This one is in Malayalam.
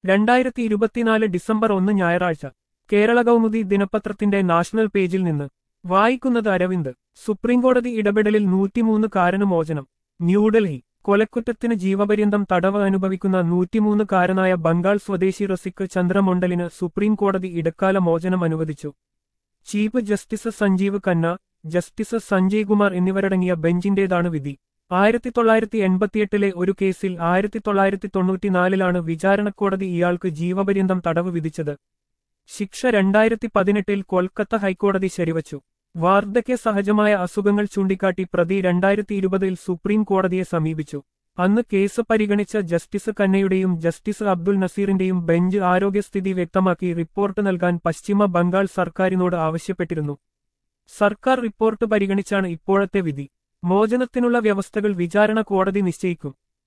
2024 ഡിസംബർ 1 ഞായറാഴ്ച കേരള കൗമുദി ദിനപത്രത്തിന്റെ നാഷണൽ പേജിൽ നിന്ന് വായിക്കുന്നത് അരവിന്ദ്. സുപ്രീംകോടതി ഇടപെടലിൽ 103 മോചനം. ന്യൂഡൽഹി. കൊലക്കുറ്റത്തിന് ജീവപര്യന്തം തടവ് അനുഭവിക്കുന്ന 103-കാരനായ ബംഗാൾ സ്വദേശി റസിക് ചന്ദ്രമൊണ്ടലിന് സുപ്രീംകോടതി ഇടക്കാല മോചനം അനുവദിച്ചു. Chief justice Sanjiv Khanna, justice Sanjay Kumar എന്നിവരടങ്ങിയ ബെഞ്ചിന്റേതാണ് വിധി. 1988-ലെ ഒരു കേസിൽ 1994-ലാണ് വിചാരണക്കോടതി ഇയാൾക്ക് ജീവപര്യന്തം തടവ് വിധിച്ചത്. ശിക്ഷ 2018-ൽ കൊൽക്കത്ത ഹൈക്കോടതി ശരിവച്ചു. വാർദ്ധക്യ സഹജമായ അസുഖങ്ങൾ ചൂണ്ടിക്കാട്ടി പ്രതി 2020-ൽ സുപ്രീം കോടതിയെ സമീപിച്ചു. അന്ന് കേസ് പരിഗണിച്ച ജസ്റ്റിസ് ഖന്നയുടെയും ജസ്റ്റിസ് അബ്ദുൽ നസീറിന്റെയും ബെഞ്ച് ആരോഗ്യസ്ഥിതി വ്യക്തമാക്കി റിപ്പോർട്ട് നൽകാൻ പശ്ചിമ ബംഗാൾ സർക്കാരിനോട് ആവശ്യപ്പെട്ടിരുന്നു. സർക്കാർ റിപ്പോർട്ട് പരിഗണിച്ചാണ് ഇപ്പോഴത്തെ വിധി. മോചനത്തിനുള്ള വ്യവസ്ഥകൾ വിചാരണ കോടതി നിശ്ചയിക്കും.